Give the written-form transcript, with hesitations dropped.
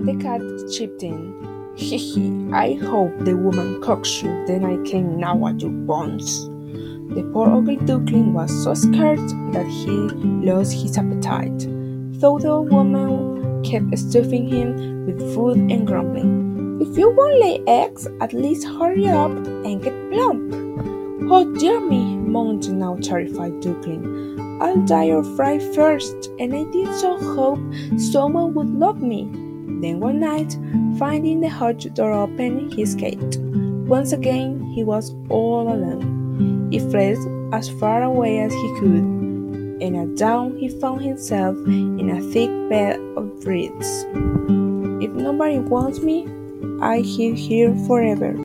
Then the cat chipped in. Hee hee, I hope the woman cocks you, then I can gnaw at your bones. The poor ugly duckling was so scared that he lost his appetite, though the old woman kept stuffing him with food and grumbling. If you won't lay eggs, at least hurry up and get plump. Oh dear me, moaned the now terrified duckling. I'll die or fry first, and I did so hope someone would love me. Then one night, finding the hutch door open, he escaped. Once again, he was all alone. He fled as far away as he could, and at dawn he found himself in a thick bed of reeds. If nobody wants me, I live here forever.